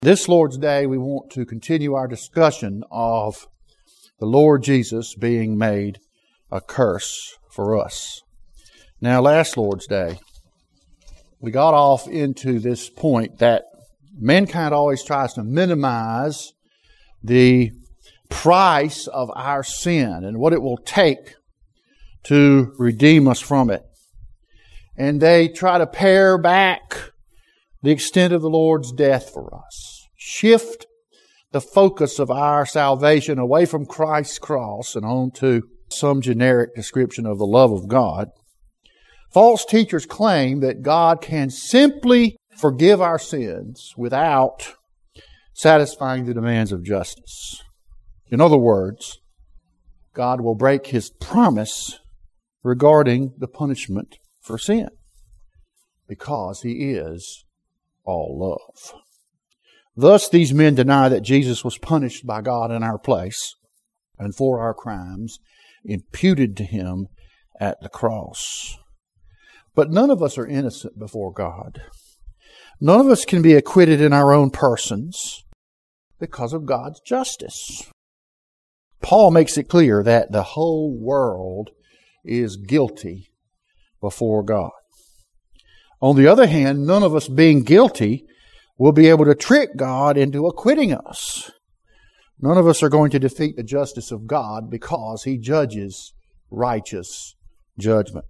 This Lord's Day, we want to continue our discussion of the Lord Jesus being made a curse for us. Now, last Lord's Day, we got off into this point that mankind always tries to minimize the price of our sin and what it will take to redeem us from it. And they try to pare back the extent of the Lord's death for us. Shift the focus of our salvation away from Christ's cross and on to some generic description of the love of God. False teachers claim that God can simply forgive our sins without satisfying the demands of justice. In other words, God will break His promise regarding the punishment for sin because He is all love. Thus, these men deny that Jesus was punished by God in our place and for our crimes imputed to Him at the cross. But none of us are innocent before God. None of us can be acquitted in our own persons because of God's justice. Paul makes it clear that the whole world is guilty before God. On the other hand, none of us being guilty will be able to trick God into acquitting us. None of us are going to defeat the justice of God because He judges righteous judgment.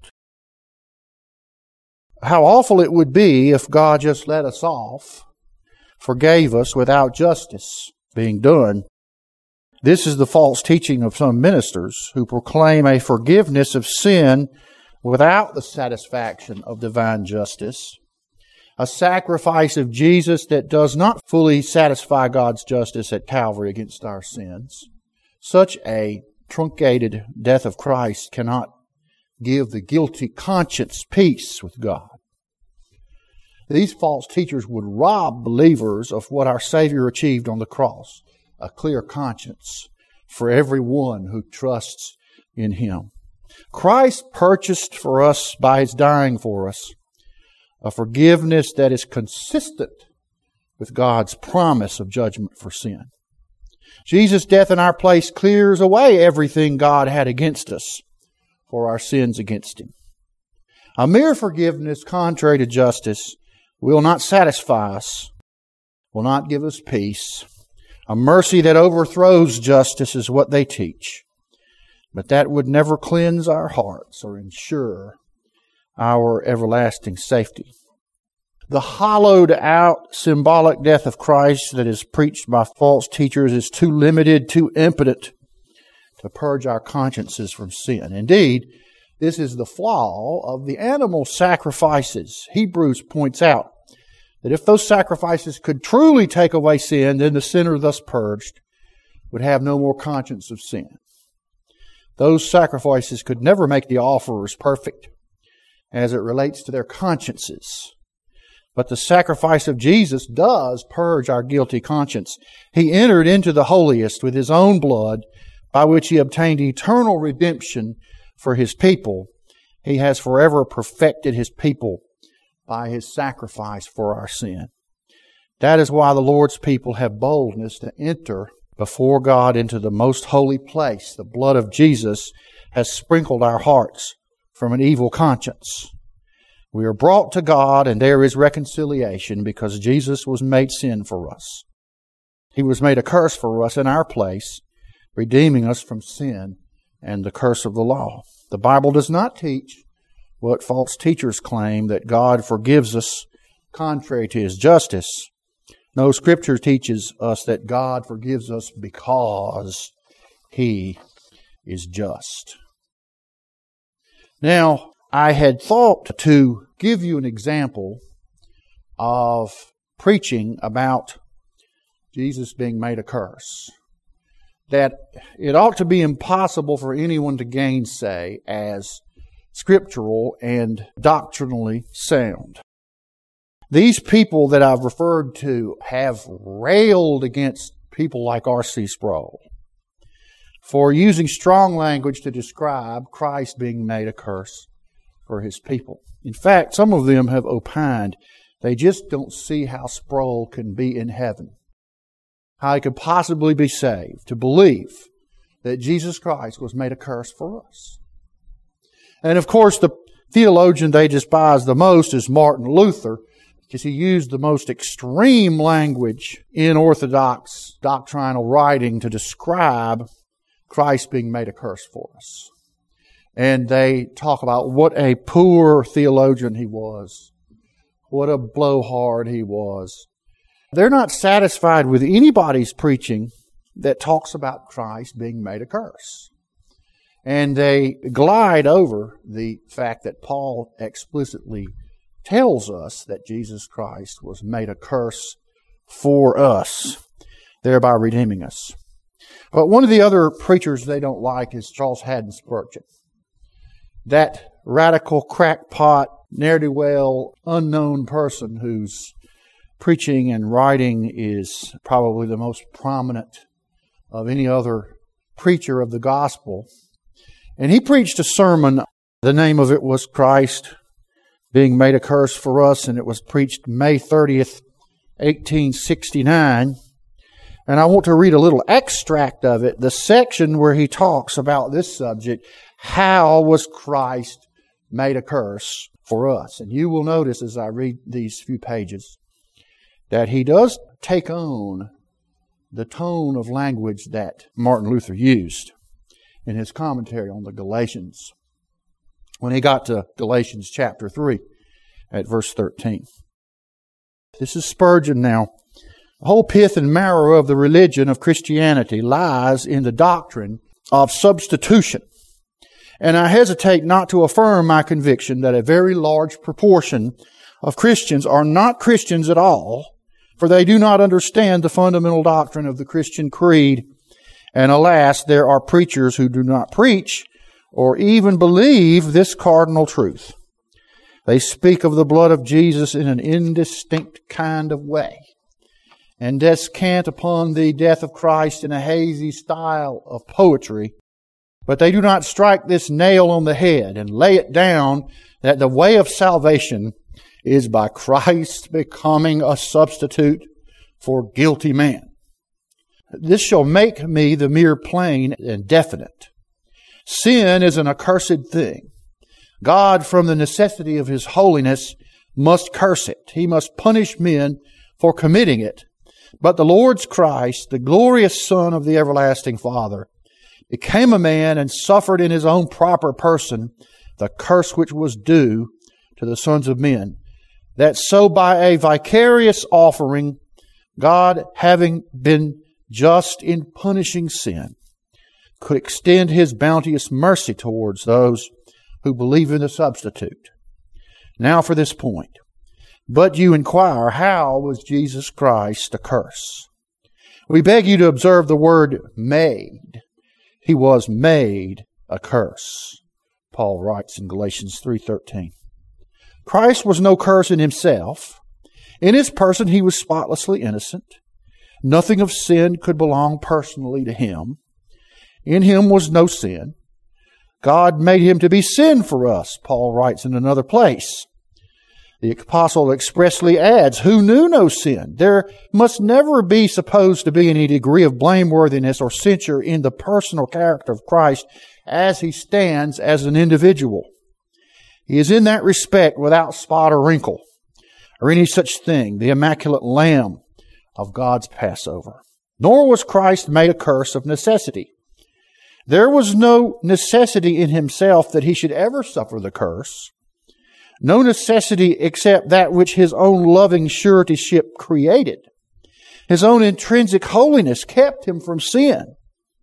How awful it would be if God just let us off, forgave us without justice being done. This is the false teaching of some ministers who proclaim a forgiveness of sin without the satisfaction of divine justice, a sacrifice of Jesus that does not fully satisfy God's justice at Calvary against our sins. Such a truncated death of Christ cannot give the guilty conscience peace with God. These false teachers would rob believers of what our Savior achieved on the cross, a clear conscience for everyone who trusts in Him. Christ purchased for us by His dying for us a forgiveness that is consistent with God's promise of judgment for sin. Jesus' death in our place clears away everything God had against us for our sins against Him. A mere forgiveness contrary to justice will not satisfy us, will not give us peace. A mercy that overthrows justice is what they teach. But that would never cleanse our hearts or ensure our everlasting safety. The hollowed out symbolic death of Christ that is preached by false teachers is too limited, too impotent to purge our consciences from sin. Indeed, this is the flaw of the animal sacrifices. Hebrews points out that if those sacrifices could truly take away sin, then the sinner thus purged would have no more conscience of sin. Those sacrifices could never make the offerers perfect as it relates to their consciences. But the sacrifice of Jesus does purge our guilty conscience. He entered into the holiest with His own blood, by which He obtained eternal redemption for His people. He has forever perfected His people by His sacrifice for our sin. That is why the Lord's people have boldness to enter before God into the most holy place. The blood of Jesus has sprinkled our hearts from an evil conscience. We are brought to God, and there is reconciliation because Jesus was made sin for us. He was made a curse for us in our place, redeeming us from sin and the curse of the law. The Bible does not teach what false teachers claim, that God forgives us contrary to His justice. No, Scripture teaches us that God forgives us because He is just. Now, I had thought to give you an example of preaching about Jesus being made a curse, that it ought to be impossible for anyone to gainsay as scriptural and doctrinally sound. These people that I've referred to have railed against people like R.C. Sproul for using strong language to describe Christ being made a curse for His people. In fact, some of them have opined they just don't see how Sproul can be in heaven how he could possibly be saved, to believe that Jesus Christ was made a curse for us. And of course, the theologian they despise the most is Martin Luther, because he used the most extreme language in Orthodox doctrinal writing to describe Christ being made a curse for us. And they talk about what a poor theologian he was, what a blowhard he was. They're not satisfied with anybody's preaching that talks about Christ being made a curse. And they glide over the fact that Paul explicitly tells us that Jesus Christ was made a curse for us, thereby redeeming us. But one of the other preachers they don't like is Charles Haddon Spurgeon. That radical crackpot, ne'er-do-well, unknown person whose preaching and writing is probably the most prominent of any other preacher of the gospel. And he preached a sermon. The name of it was Christ being made a curse for us, and it was preached May 30th, 1869. And I want to read a little extract of it, the section where he talks about this subject, how was Christ made a curse for us? And you will notice as I read these few pages that he does take on the tone of language that Martin Luther used in his commentary on the Galatians when he got to Galatians chapter 3 at verse 13. This is Spurgeon now. The whole pith and marrow of the religion of Christianity lies in the doctrine of substitution. And I hesitate not to affirm my conviction that a very large proportion of Christians are not Christians at all, for they do not understand the fundamental doctrine of the Christian creed. And alas, there are preachers who do not preach or even believe this cardinal truth. They speak of the blood of Jesus in an indistinct kind of way and descant upon the death of Christ in a hazy style of poetry. But they do not strike this nail on the head and lay it down that the way of salvation is by Christ becoming a substitute for guilty man. This shall make me the mere plain and definite. Sin is an accursed thing. God, from the necessity of His holiness, must curse it. He must punish men for committing it. But the Lord's Christ, the glorious Son of the everlasting Father, became a man and suffered in His own proper person the curse which was due to the sons of men, that so by a vicarious offering, God, having been just in punishing sin, could extend His bounteous mercy towards those who believe in the substitute. Now for this point. But you inquire, how was Jesus Christ a curse? We beg you to observe the word made. He was made a curse, Paul writes in Galatians 3:13. Christ was no curse in Himself. In His person He was spotlessly innocent. Nothing of sin could belong personally to Him. In Him was no sin. God made Him to be sin for us, Paul writes in another place. The apostle expressly adds, who knew no sin? There must never be supposed to be any degree of blameworthiness or censure in the personal character of Christ as He stands as an individual. He is in that respect without spot or wrinkle or any such thing, the immaculate Lamb of God's Passover. Nor was Christ made a curse of necessity. There was no necessity in Himself that He should ever suffer the curse. No necessity except that which His own loving suretyship created. His own intrinsic holiness kept Him from sin.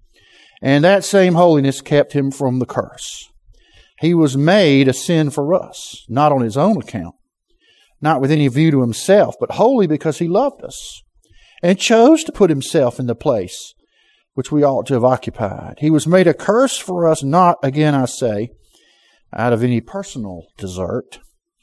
And that same holiness kept Him from the curse. He was made a sin for us, not on His own account, not with any view to Himself, but wholly because He loved us and chose to put Himself in the place which we ought to have occupied. He was made a curse for us, not, again I say, out of any personal desert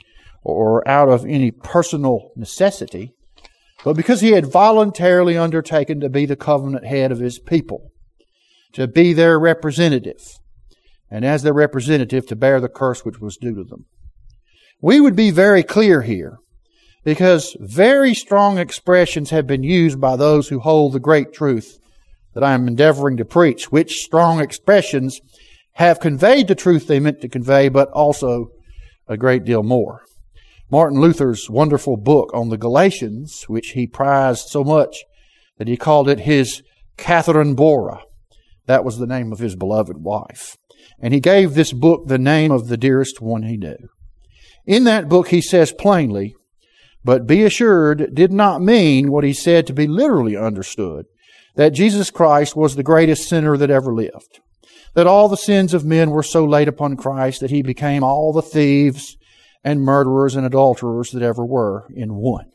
or out of any personal necessity, but because He had voluntarily undertaken to be the covenant head of His people, to be their representative, and as their representative to bear the curse which was due to them. We would be very clear here because very strong expressions have been used by those who hold the great truth that I am endeavoring to preach, which strong expressions have conveyed the truth they meant to convey, but also a great deal more. Martin Luther's wonderful book on the Galatians, which he prized so much that he called it his Catherine Bora. That was the name of his beloved wife. And he gave this book the name of the dearest one he knew. In that book he says plainly, but be assured did not mean what he said to be literally understood, that Jesus Christ was the greatest sinner that ever lived, that all the sins of men were so laid upon Christ that he became all the thieves and murderers and adulterers that ever were in one.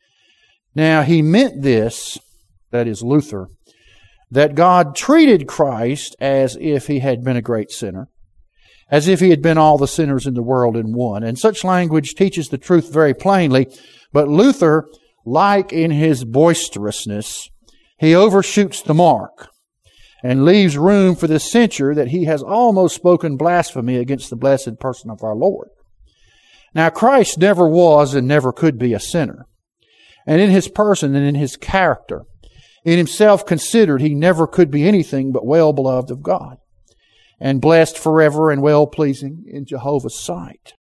Now, he meant this, that is Luther, that God treated Christ as if he had been a great sinner, as if he had been all the sinners in the world in one. And such language teaches the truth very plainly, but Luther, like in his boisterousness, he overshoots the mark and leaves room for the censure that he has almost spoken blasphemy against the blessed person of our Lord. Now, Christ never was and never could be a sinner. And in his person and in his character, in himself considered, he never could be anything but well-beloved of God and blessed forever and well-pleasing in Jehovah's sight.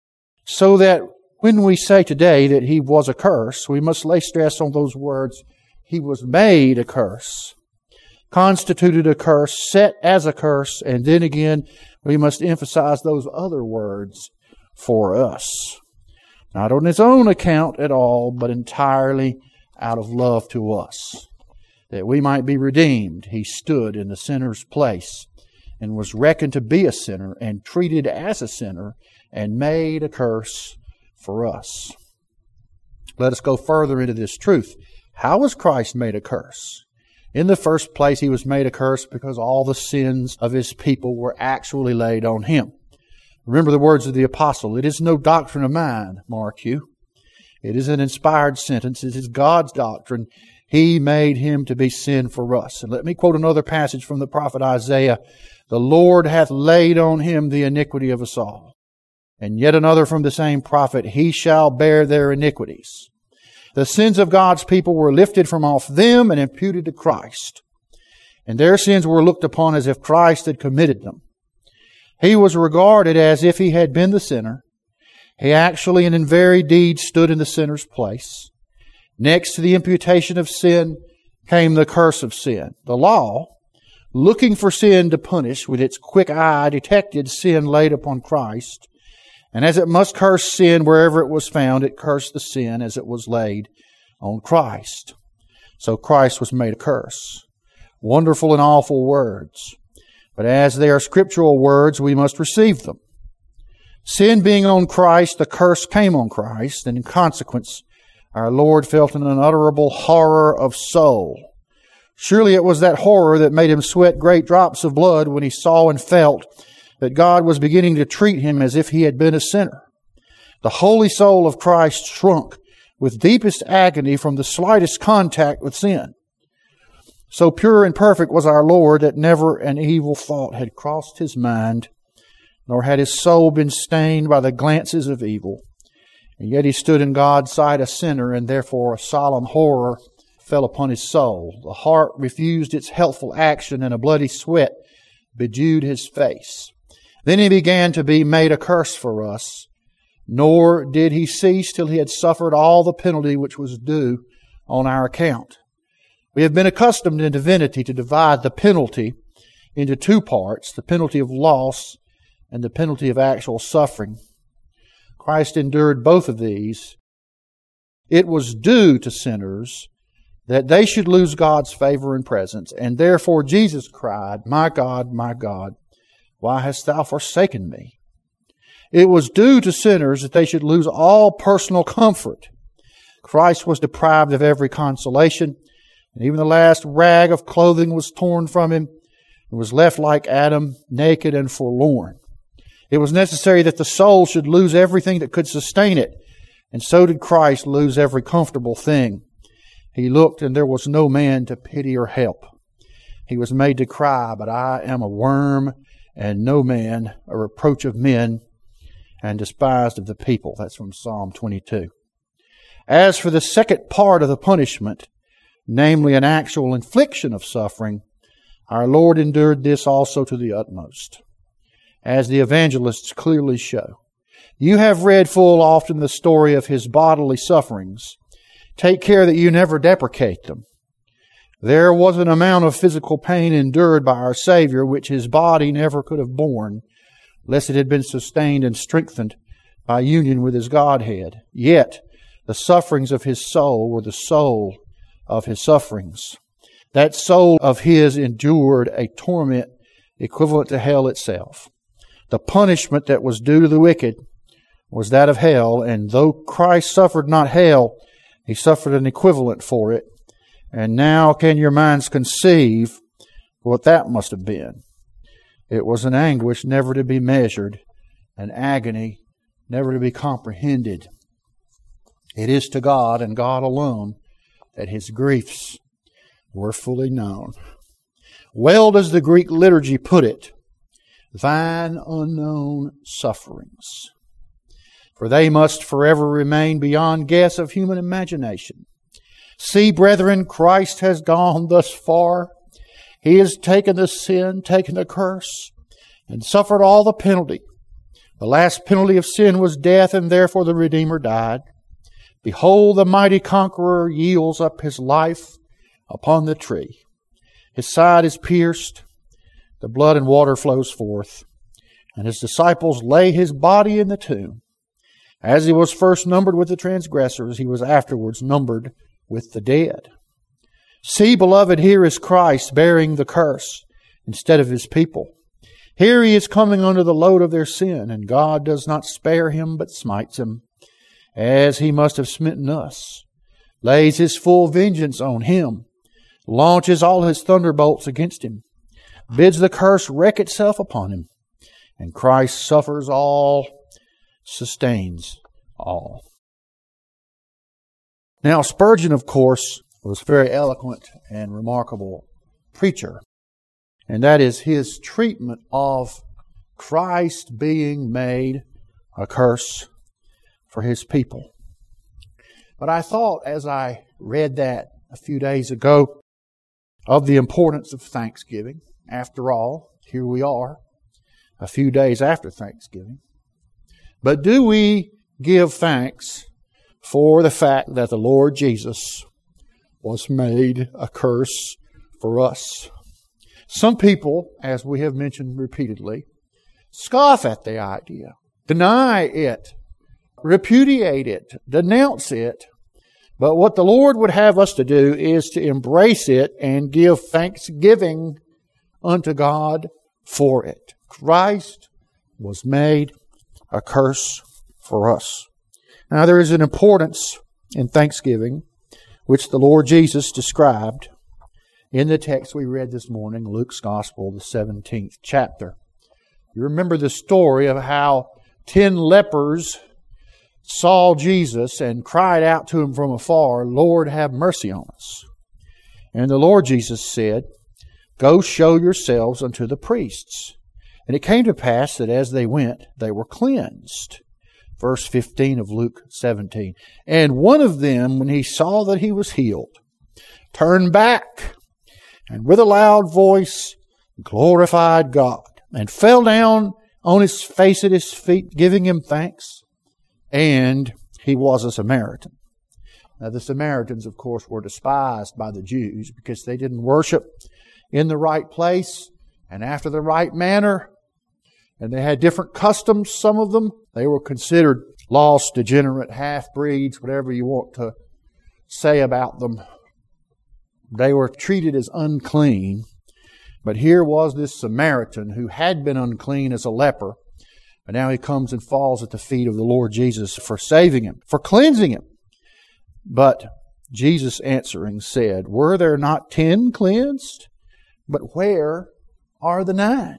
So that when we say today that he was a curse, we must lay stress on those words, he was made a curse, constituted a curse, set as a curse, and then again we must emphasize those other words, for us. Not on his own account at all, but entirely out of love to us. That we might be redeemed, he stood in the sinner's place and was reckoned to be a sinner and treated as a sinner and made a curse for us. Let us go further into this truth. How was Christ made a curse? In the first place, he was made a curse because all the sins of his people were actually laid on him. Remember the words of the apostle, it is no doctrine of mine, mark you. It is an inspired sentence. It is God's doctrine. He made him to be sin for us. And let me quote another passage from the prophet Isaiah. The Lord hath laid on him the iniquity of us all. And yet another from the same prophet, he shall bear their iniquities. The sins of God's people were lifted from off them and imputed to Christ. And their sins were looked upon as if Christ had committed them. He was regarded as if he had been the sinner. He actually and in very deed stood in the sinner's place. Next to the imputation of sin came the curse of sin. The law, looking for sin to punish, with its quick eye detected sin laid upon Christ. And as it must curse sin wherever it was found, it cursed the sin as it was laid on Christ. So Christ was made a curse. Wonderful and awful words. But as they are scriptural words, we must receive them. Sin being on Christ, the curse came on Christ, and in consequence, our Lord felt an unutterable horror of soul. Surely it was that horror that made him sweat great drops of blood when he saw and felt that God was beginning to treat him as if he had been a sinner. The holy soul of Christ shrunk with deepest agony from the slightest contact with sin. So pure and perfect was our Lord that never an evil thought had crossed his mind, nor had his soul been stained by the glances of evil. And yet he stood in God's sight a sinner, and therefore a solemn horror fell upon his soul. The heart refused its healthful action, and a bloody sweat bedewed his face. Then he began to be made a curse for us, nor did he cease till he had suffered all the penalty which was due on our account. We have been accustomed in divinity to divide the penalty into two parts, the penalty of loss and the penalty of actual suffering. Christ endured both of these. It was due to sinners that they should lose God's favor and presence, and therefore Jesus cried, my God, why hast thou forsaken me? It was due to sinners that they should lose all personal comfort. Christ was deprived of every consolation, and even the last rag of clothing was torn from him and was left like Adam, naked and forlorn. It was necessary that the soul should lose everything that could sustain it, and so did Christ lose every comfortable thing. He looked, and there was no man to pity or help. He was made to cry, but I am a worm, and no man, a reproach of men, and despised of the people. That's from Psalm 22. As for the second part of the punishment, namely an actual infliction of suffering, our Lord endured this also to the utmost, as the evangelists clearly show. You have read full often the story of His bodily sufferings. Take care that you never deprecate them. There was an amount of physical pain endured by our Savior which His body never could have borne, lest it had been sustained and strengthened by union with His Godhead. Yet, the sufferings of His soul were the soul of His sufferings. That soul of His endured a torment equivalent to hell itself. The punishment that was due to the wicked was that of hell, and though Christ suffered not hell, He suffered an equivalent for it. And now can your minds conceive what that must have been? It was an anguish never to be measured, an agony never to be comprehended. It is to God and God alone that His griefs were fully known. Well does the Greek liturgy put it, thine unknown sufferings. For they must forever remain beyond guess of human imagination. See, brethren, Christ has gone thus far. He has taken the sin, taken the curse, and suffered all the penalty. The last penalty of sin was death, and therefore the Redeemer died. Behold, the mighty conqueror yields up His life upon the tree. His side is pierced, the blood and water flows forth, and His disciples lay His body in the tomb. As He was first numbered with the transgressors, He was afterwards numbered with the dead. See, beloved, here is Christ bearing the curse instead of His people. Here He is coming under the load of their sin, and God does not spare Him but smites Him, as He must have smitten us, lays His full vengeance on Him, launches all His thunderbolts against Him, bids the curse wreak itself upon Him, and Christ suffers all, sustains all. Now, Spurgeon, of course, was a very eloquent and remarkable preacher, and that is his treatment of Christ being made a curse for His people. But I thought, as I read that a few days ago, of the importance of Thanksgiving. After all, here we are, a few days after Thanksgiving. But do we give thanks for the fact that the Lord Jesus was made a curse for us? Some people, as we have mentioned repeatedly, scoff at the idea, deny it, repudiate it, denounce it. But what the Lord would have us to do is to embrace it and give thanksgiving unto God for it. Christ was made a curse for us. Now, there is an importance in thanksgiving which the Lord Jesus described in the text we read this morning, Luke's Gospel, the 17th chapter. You remember the story of how 10 lepers saw Jesus and cried out to Him from afar, Lord, have mercy on us. And the Lord Jesus said, Go show yourselves unto the priests. And it came to pass that as they went, they were cleansed. Verse 15 of Luke 17. And one of them, when he saw that he was healed, turned back and with a loud voice glorified God and fell down on his face at His feet, giving Him thanks. And he was a Samaritan. Now, the Samaritans, of course, were despised by the Jews because they didn't worship in the right place and after the right manner. And they had different customs, some of them. They were considered lost, degenerate, half-breeds, whatever you want to say about them. They were treated as unclean. But here was this Samaritan who had been unclean as a leper. And now he comes and falls at the feet of the Lord Jesus for saving him, for cleansing him. But Jesus answering said, Were there not 10 cleansed? But where are the 9?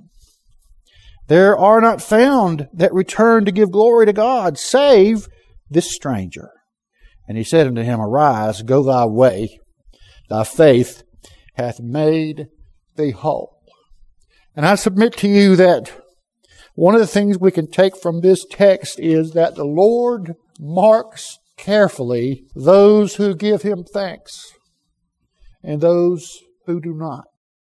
There are not found that return to give glory to God, save this stranger. And He said unto him, Arise, go thy way. Thy faith hath made thee whole. And I submit to you that one of the things we can take from this text is that the Lord marks carefully those who give Him thanks and those who do not.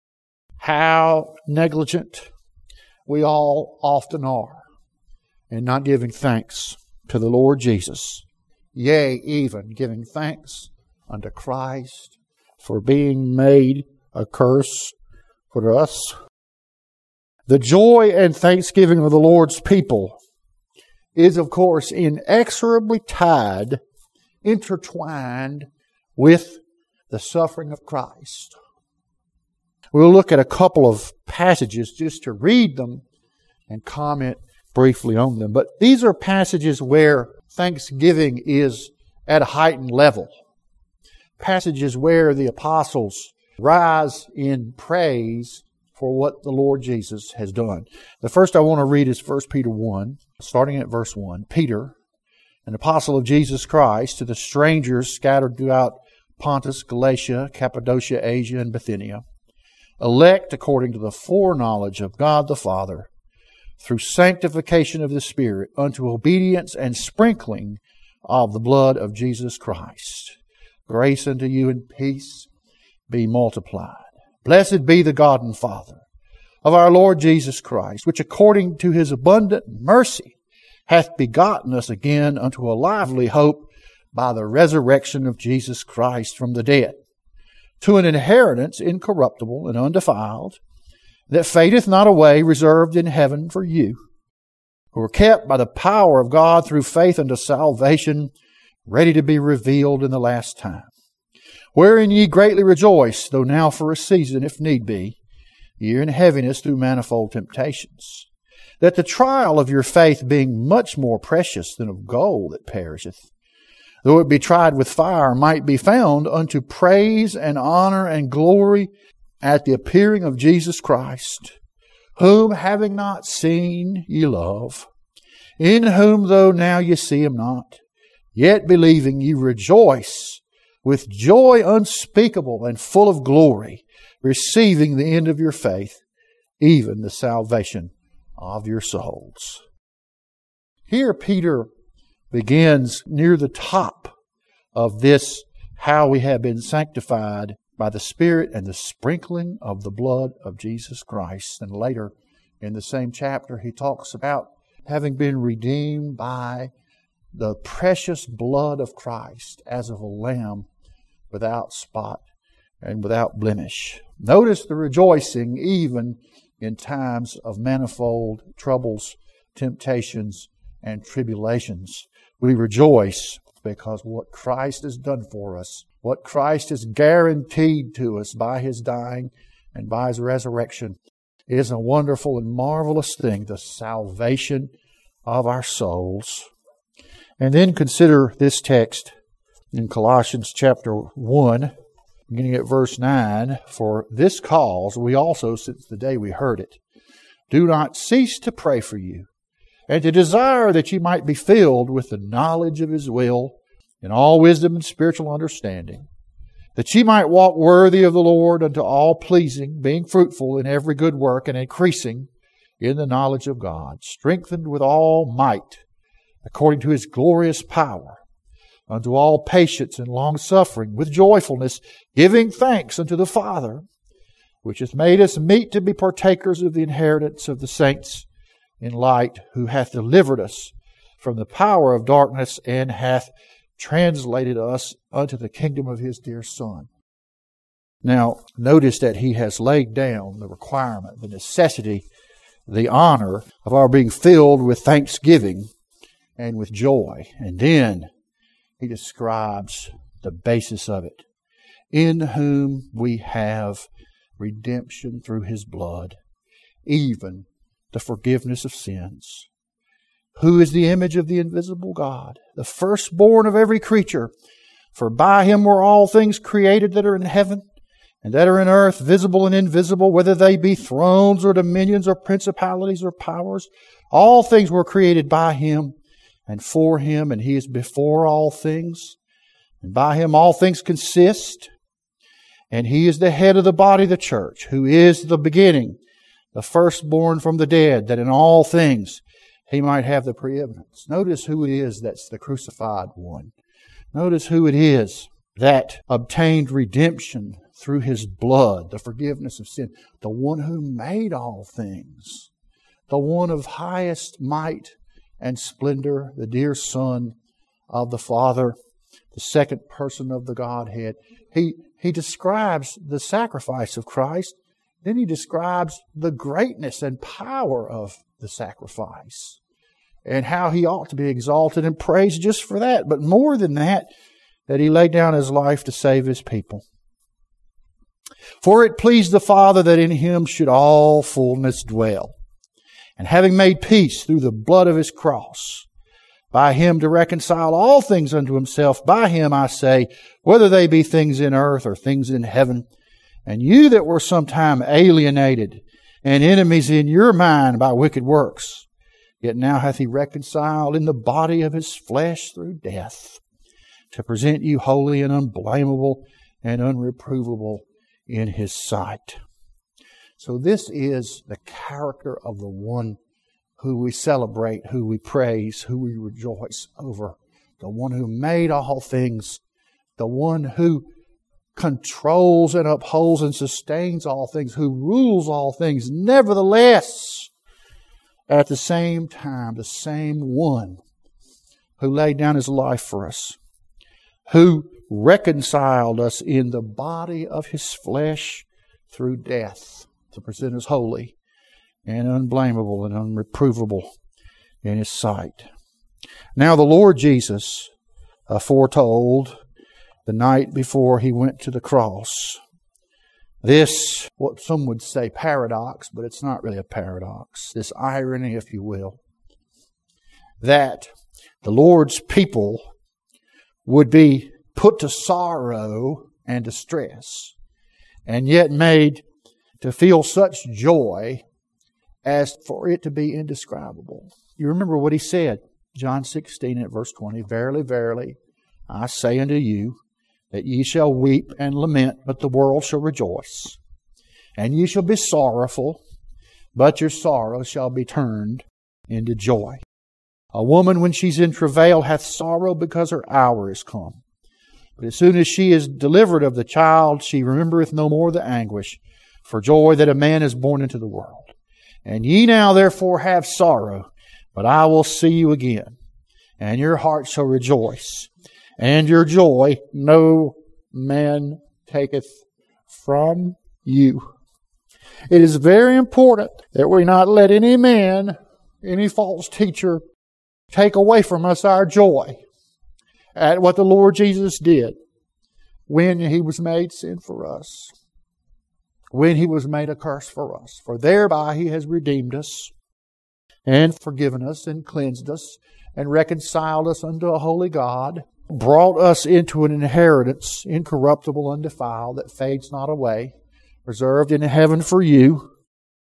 How negligent we all often are in not giving thanks to the Lord Jesus. Yea, even giving thanks unto Christ for being made a curse for us. The joy and thanksgiving of the Lord's people is, of course, inexorably tied, intertwined with the suffering of Christ. We'll look at a couple of passages just to read them and comment briefly on them. But these are passages where thanksgiving is at a heightened level. Passages where the apostles rise in praise for what the Lord Jesus has done. The first I want to read is 1 Peter 1, starting at verse 1. Peter, an apostle of Jesus Christ, to the strangers scattered throughout Pontus, Galatia, Cappadocia, Asia, and Bithynia, elect according to the foreknowledge of God the Father, through sanctification of the Spirit, unto obedience and sprinkling of the blood of Jesus Christ. Grace unto you and peace be multiplied. Blessed be the God and Father of our Lord Jesus Christ, which according to His abundant mercy hath begotten us again unto a lively hope by the resurrection of Jesus Christ from the dead, to an inheritance incorruptible and undefiled, that fadeth not away, reserved in heaven for you, who are kept by the power of God through faith unto salvation, ready to be revealed in the last time. Wherein ye greatly rejoice, though now for a season, if need be, ye are in heaviness through manifold temptations, that the trial of your faith, being much more precious than of gold that perisheth, though it be tried with fire, might be found unto praise and honor and glory at the appearing of Jesus Christ, whom having not seen ye love, in whom though now ye see Him not, yet believing ye rejoice with joy unspeakable and full of glory, receiving the end of your faith, even the salvation of your souls. Here Peter begins near the top of this, how we have been sanctified by the Spirit and the sprinkling of the blood of Jesus Christ. And later in the same chapter, he talks about having been redeemed by the precious blood of Christ as of a lamb without spot and without blemish. Notice the rejoicing even in times of manifold troubles, temptations, and tribulations. We rejoice because what Christ has done for us, what Christ has guaranteed to us by His dying and by His resurrection, is a wonderful and marvelous thing, the salvation of our souls. And then consider this text in Colossians chapter 1, beginning at verse 9. For this cause we also, since the day we heard it, do not cease to pray for you, and to desire that ye might be filled with the knowledge of His will, in all wisdom and spiritual understanding, that ye might walk worthy of the Lord unto all pleasing, being fruitful in every good work, and increasing in the knowledge of God, strengthened with all might, according to His glorious power, unto all patience and longsuffering, with joyfulness, giving thanks unto the Father, which hath made us meet to be partakers of the inheritance of the saints in light, who hath delivered us from the power of darkness, and hath translated us unto the kingdom of His dear Son. Now, notice that he has laid down the requirement, the necessity, the honor of our being filled with thanksgiving and with joy. And then he describes the basis of it. In whom we have redemption through His blood, even the forgiveness of sins, who is the image of the invisible God, the firstborn of every creature. For by Him were all things created that are in heaven and that are in earth, visible and invisible, whether they be thrones or dominions or principalities or powers. All things were created by Him and for Him, and He is before all things. And by Him all things consist. And He is the head of the body, the church, who is the beginning, the firstborn from the dead, that in all things He might have the preeminence. Notice who it is that's the crucified one. Notice who it is that obtained redemption through His blood, the forgiveness of sin. The one who made all things. The one of highest might and splendor, the dear Son of the Father, the second person of the Godhead. He describes the sacrifice of Christ. Then He describes the greatness and power of the sacrifice and how He ought to be exalted and praised just for that. But more than that He laid down His life to save His people. For it pleased the Father that in Him should all fullness dwell. And having made peace through the blood of His cross, by Him to reconcile all things unto Himself, by Him, I say, whether they be things in earth or things in heaven. And you that were sometime alienated and enemies in your mind by wicked works, yet now hath He reconciled in the body of His flesh through death, to present you holy and unblameable and unreprovable in His sight. So this is the character of the one who we celebrate, who we praise, who we rejoice over. The one who made all things. The one who controls and upholds and sustains all things. Who rules all things. Nevertheless, at the same time, the same one who laid down His life for us. Who reconciled us in the body of His flesh through death, to present us holy and unblameable and unreprovable in His sight. Now the Lord Jesus foretold the night before He went to the cross this, what some would say paradox, but it's not really a paradox, this irony, if you will, that the Lord's people would be put to sorrow and distress, and yet made to feel such joy as for it to be indescribable. You remember what He said, John 16 at verse 20, Verily, verily, I say unto you, that ye shall weep and lament, but the world shall rejoice. And ye shall be sorrowful, but your sorrow shall be turned into joy. A woman, when she's in travail, hath sorrow because her hour is come. But as soon as she is delivered of the child, she remembereth no more the anguish, for joy that a man is born into the world. And ye now therefore have sorrow, but I will see you again, and your heart shall rejoice, and your joy no man taketh from you. It is very important that we not let any man, any false teacher, take away from us our joy at what the Lord Jesus did when He was made sin for us, when He was made a curse for us. For thereby He has redeemed us and forgiven us and cleansed us and reconciled us unto a holy God, brought us into an inheritance incorruptible, undefiled, that fades not away, reserved in heaven for you.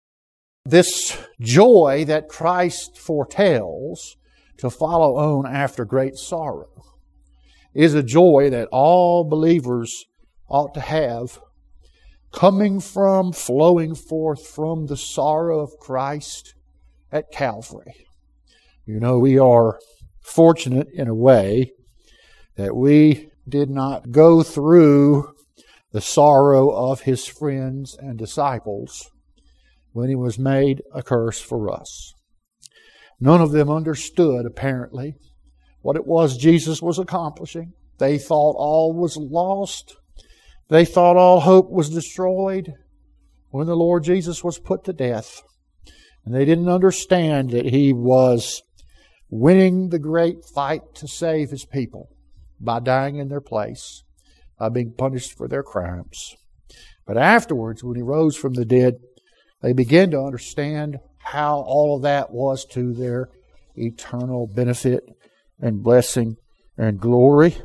This joy that Christ foretells to follow on after great sorrow is a joy that all believers ought to have, coming from, flowing forth from the sorrow of Christ at Calvary. You know, we are fortunate in a way that we did not go through the sorrow of His friends and disciples when He was made a curse for us. None of them understood, apparently, what it was Jesus was accomplishing. They thought all was lost. They thought all hope was destroyed when the Lord Jesus was put to death. And they didn't understand that He was winning the great fight to save His people by dying in their place, by being punished for their crimes. But afterwards, when He rose from the dead, they began to understand how all of that was to their eternal benefit and blessing and glory.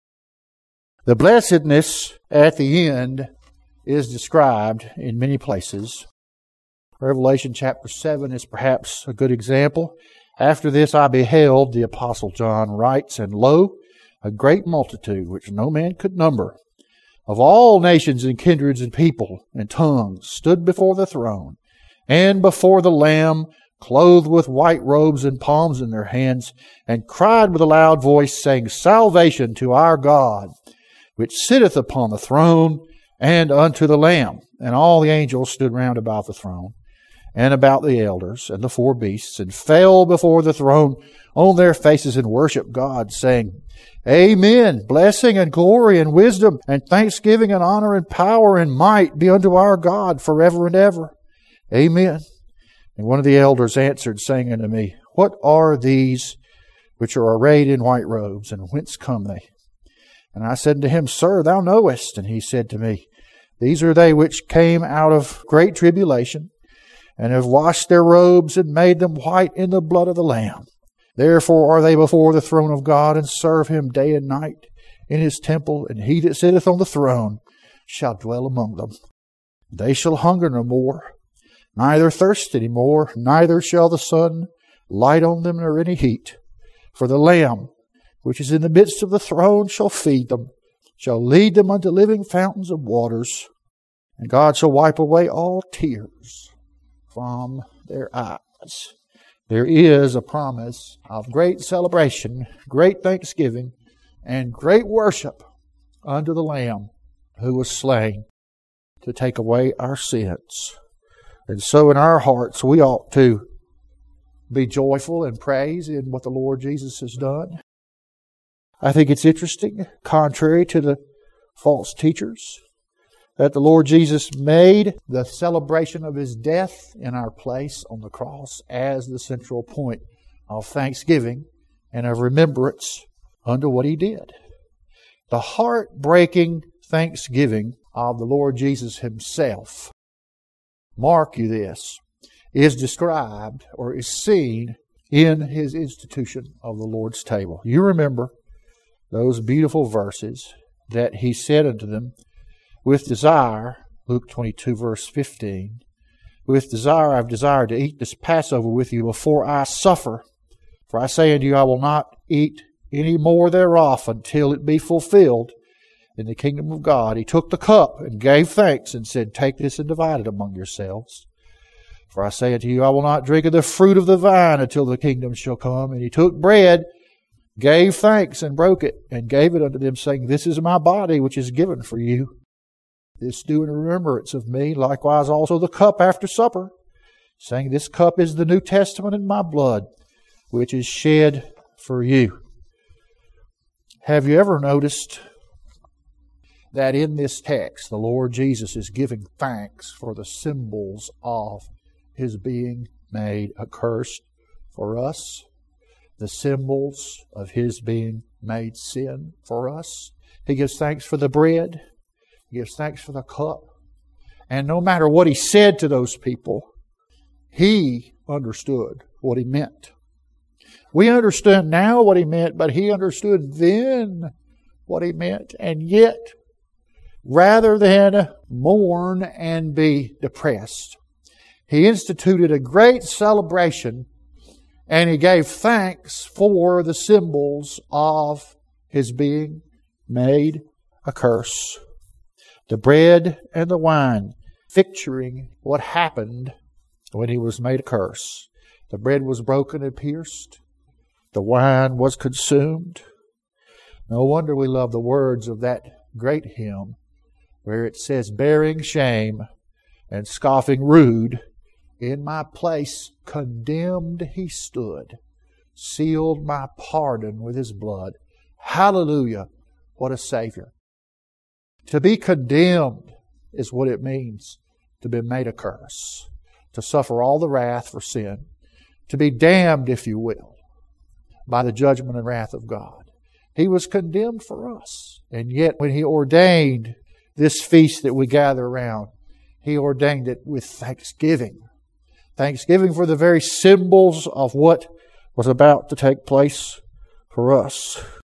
The blessedness at the end is described in many places. Revelation chapter 7 is perhaps a good example. After this I beheld, the Apostle John writes, and lo, a great multitude, which no man could number, of all nations and kindreds and people and tongues, stood before the throne and before the Lamb, clothed with white robes and palms in their hands, and cried with a loud voice, saying, Salvation to our God, which sitteth upon the throne, and unto the Lamb. And all the angels stood round about the throne, and about the elders, and the four beasts, and fell before the throne on their faces, and worshiped God, saying, Amen. Blessing and glory and wisdom and thanksgiving and honor and power and might be unto our God forever and ever. Amen. And one of the elders answered, saying unto me, What are these which are arrayed in white robes, and whence come they? And I said unto him, Sir, thou knowest. And he said to me, These are they which came out of great tribulation, and have washed their robes and made them white in the blood of the Lamb. Therefore are they before the throne of God, and serve him day and night in his temple, and he that sitteth on the throne shall dwell among them. They shall hunger no more, neither thirst any more, neither shall the sun light on them nor any heat. For the Lamb, which is in the midst of the throne, shall feed them, shall lead them unto living fountains of waters, and God shall wipe away all tears from their eyes. There is a promise of great celebration, great thanksgiving, and great worship unto the Lamb who was slain to take away our sins. And so in our hearts we ought to be joyful and praise in what the Lord Jesus has done. I think it's interesting, contrary to the false teachers, that the Lord Jesus made the celebration of His death in our place on the cross as the central point of thanksgiving and of remembrance unto what He did. The heartbreaking thanksgiving of the Lord Jesus Himself, mark you this, is described or is seen in His institution of the Lord's table. You remember those beautiful verses that He said unto them, with desire, Luke 22 verse 15, with desire I've desired to eat this Passover with you before I suffer. For I say unto you, I will not eat any more thereof until it be fulfilled in the kingdom of God. He took the cup and gave thanks and said, Take this and divide it among yourselves. For I say unto you, I will not drink of the fruit of the vine until the kingdom shall come. And He took bread, gave thanks, and broke it, and gave it unto them, saying, This is my body, which is given for you. This do in remembrance of me. Likewise also the cup after supper, saying, This cup is the New Testament in my blood, which is shed for you. Have you ever noticed that in this text the Lord Jesus is giving thanks for the symbols of His being made accursed for us? The symbols of His being made sin for us. He gives thanks for the bread. He gives thanks for the cup. And no matter what He said to those people, He understood what He meant. We understand now what He meant, but He understood then what He meant. And yet, rather than mourn and be depressed, He instituted a great celebration, and He gave thanks for the symbols of His being made a curse. The bread and the wine, picturing what happened when He was made a curse. The bread was broken and pierced. The wine was consumed. No wonder we love the words of that great hymn where it says, Bearing shame and scoffing rude, in my place condemned He stood, sealed my pardon with His blood. Hallelujah, what a Savior. To be condemned is what it means to be made a curse, to suffer all the wrath for sin, to be damned, if you will, by the judgment and wrath of God. He was condemned for us. And yet when He ordained this feast that we gather around, He ordained it with thanksgiving. Thanksgiving for the very symbols of what was about to take place for us.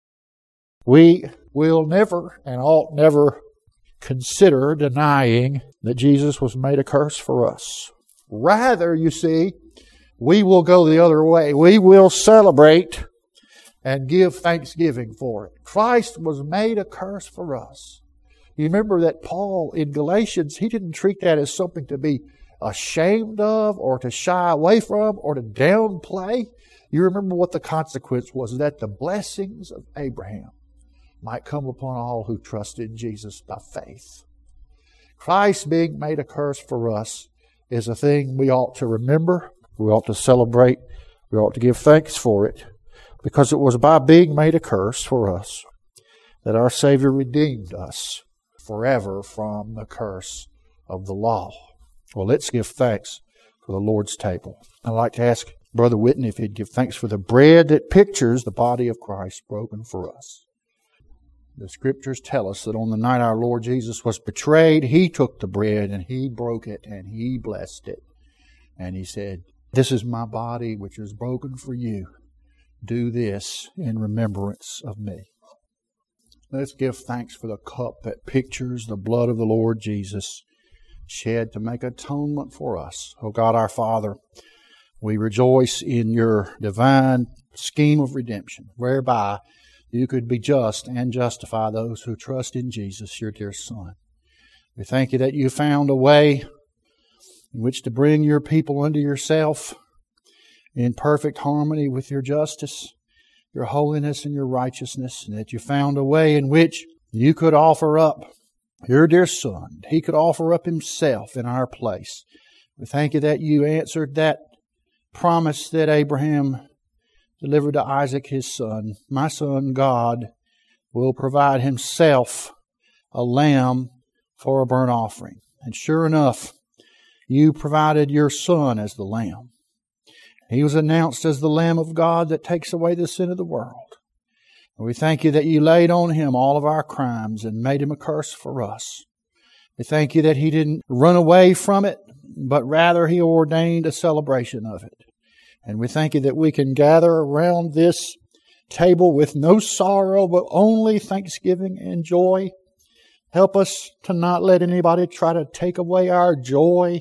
We will never and ought never consider denying that Jesus was made a curse for us. Rather, you see, we will go the other way. We will celebrate and give thanksgiving for it. Christ was made a curse for us. You remember that Paul in Galatians, he didn't treat that as something to be ashamed of or to shy away from or to downplay. You remember what the consequence was, that the blessings of Abraham might come upon all who trust in Jesus by faith. Christ being made a curse for us is a thing we ought to remember, we ought to celebrate, we ought to give thanks for it, because it was by being made a curse for us that our Savior redeemed us forever from the curse of the law. Well, let's give thanks for the Lord's table. I'd like to ask Brother Whitten if he'd give thanks for the bread that pictures the body of Christ broken for us. The Scriptures tell us that on the night our Lord Jesus was betrayed, He took the bread and He broke it and He blessed it. And He said, "This is my body which is broken for you. Do this in remembrance of me." Let's give thanks for the cup that pictures the blood of the Lord Jesus shed to make atonement for us. O God our Father, we rejoice in your divine scheme of redemption, whereby you could be just and justify those who trust in Jesus, your dear Son. We thank you that you found a way in which to bring your people unto yourself in perfect harmony with your justice, your holiness, and your righteousness, and that you found a way in which you could offer up your dear Son. He could offer up Himself in our place. We thank you that you answered that promise that Abraham delivered to Isaac his son. My son, God, will provide Himself a lamb for a burnt offering. And sure enough, you provided your Son as the lamb. He was announced as the Lamb of God that takes away the sin of the world. And we thank you that you laid on Him all of our crimes and made Him a curse for us. We thank you that He didn't run away from it, but rather He ordained a celebration of it. And we thank you that we can gather around this table with no sorrow, but only thanksgiving and joy. Help us to not let anybody try to take away our joy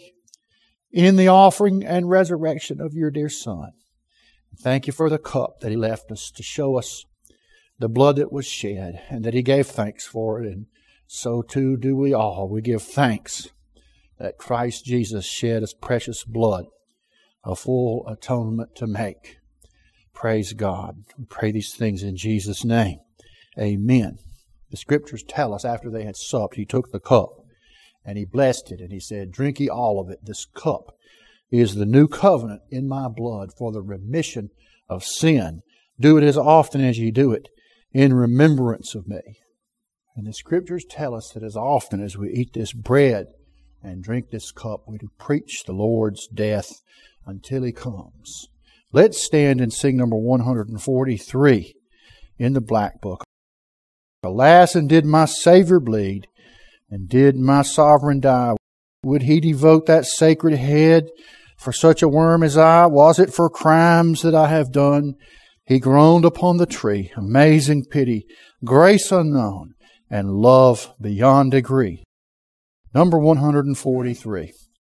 in the offering and resurrection of your dear Son. Thank you for the cup that He left us to show us the blood that was shed, and that He gave thanks for it, and so too do we all. We give thanks that Christ Jesus shed His precious blood, a full atonement to make. Praise God. We pray these things in Jesus' name. Amen. The Scriptures tell us after they had supped, He took the cup and He blessed it, and He said, "Drink ye all of it. This cup is the new covenant in my blood for the remission of sin. Do it as often as ye do it in remembrance of me." And the Scriptures tell us that as often as we eat this bread and drink this cup, we do preach the Lord's death until He comes. Let's stand and sing number 143 in the Black Book. "Alas, and did my Savior bleed, and did my Sovereign die? Would He devote that sacred head for such a worm as I? Was it for crimes that I have done? He groaned upon the tree, amazing pity, grace unknown, and love beyond degree." Number 143.